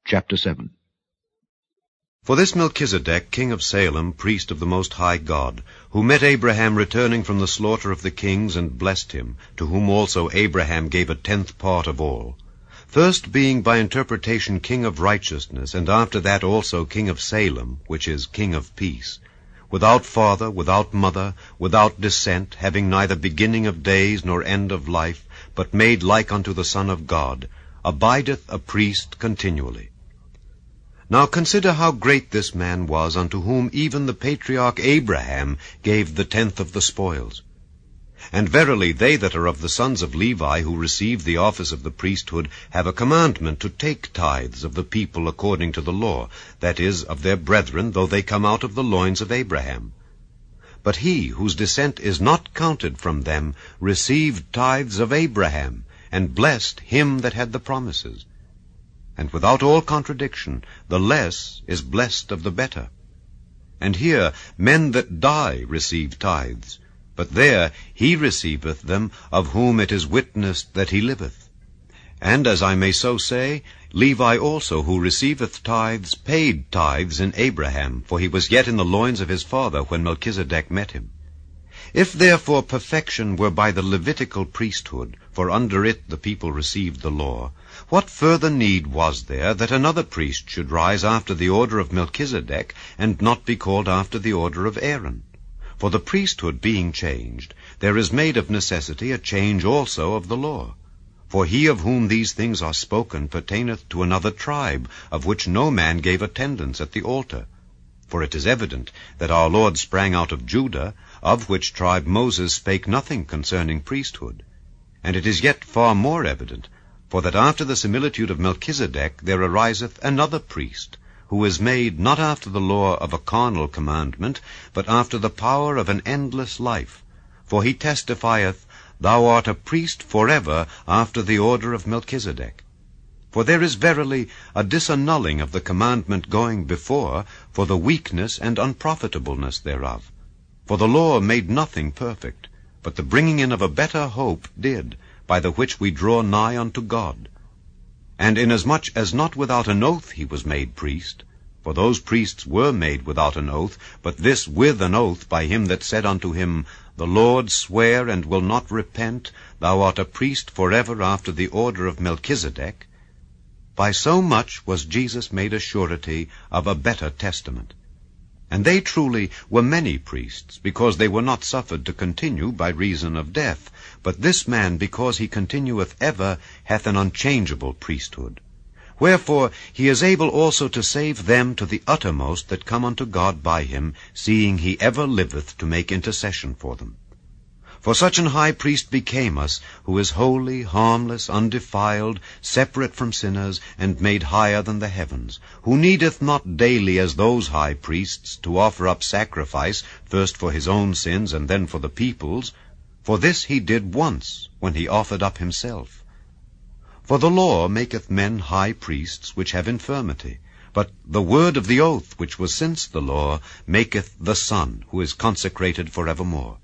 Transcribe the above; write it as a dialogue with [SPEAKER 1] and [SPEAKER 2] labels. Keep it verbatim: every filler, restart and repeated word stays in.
[SPEAKER 1] Chapter seven.
[SPEAKER 2] For this Melchizedek, king of Salem, priest of the Most High God, who met Abraham returning from the slaughter of the kings, and blessed him, to whom also Abraham gave a tenth part of all, first being by interpretation king of righteousness, and after that also king of Salem, which is king of peace, without father, without mother, without descent, having neither beginning of days nor end of life, but made like unto the Son of God, abideth a priest continually. Now consider how great this man was, unto whom even the patriarch Abraham gave the tenth of the spoils. And verily they that are of the sons of Levi, who receive the office of the priesthood, have a commandment to take tithes of the people according to the law, that is, of their brethren, though they come out of the loins of Abraham. But he, whose descent is not counted from them, received tithes of Abraham, and blessed him that had the promises. And without all contradiction, the less is blessed of the better. And here men that die receive tithes, but there he receiveth them of whom it is witnessed that he liveth. And as I may so say, Levi also, who receiveth tithes, paid tithes in Abraham, for he was yet in the loins of his father when Melchizedek met him. If therefore perfection were by the Levitical priesthood, for under it the people received the law, what further need was there that another priest should rise after the order of Melchizedek, and not be called after the order of Aaron? For the priesthood being changed, there is made of necessity a change also of the law. For he of whom these things are spoken pertaineth to another tribe, of which no man gave attendance at the altar. For it is evident that our Lord sprang out of Judah, of which tribe Moses spake nothing concerning priesthood. And it is yet far more evident, for that after the similitude of Melchizedek there ariseth another priest, who is made not after the law of a carnal commandment, but after the power of an endless life. For he testifieth, Thou art a priest forever after the order of Melchizedek. For there is verily a disannulling of the commandment going before, for the weakness and unprofitableness thereof. For the law made nothing perfect, but the bringing in of a better hope did, by the which we draw nigh unto God. And inasmuch as not without an oath he was made priest, for those priests were made without an oath, but this with an oath by him that said unto him, The Lord sware and will not repent, Thou art a priest forever after the order of Melchizedek, by so much was Jesus made a surety of a better testament. And they truly were many priests, because they were not suffered to continue by reason of death. But this man, because he continueth ever, hath an unchangeable priesthood. Wherefore he is able also to save them to the uttermost that come unto God by him, seeing he ever liveth to make intercession for them. For such an high priest became us, who is holy, harmless, undefiled, separate from sinners, and made higher than the heavens, who needeth not daily as those high priests to offer up sacrifice, first for his own sins and then for the people's, for this he did once, when he offered up himself. For the law maketh men high priests which have infirmity, but the word of the oath which was since the law maketh the Son, who is consecrated for evermore.